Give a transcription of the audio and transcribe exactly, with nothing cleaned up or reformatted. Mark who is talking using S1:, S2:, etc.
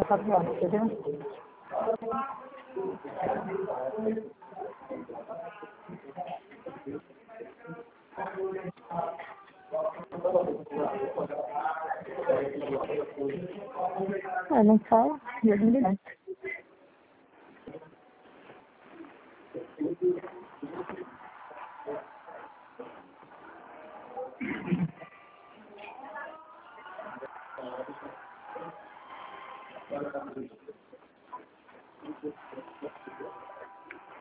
S1: Fabiano, entendeu? É, não fala, e eu vim direto.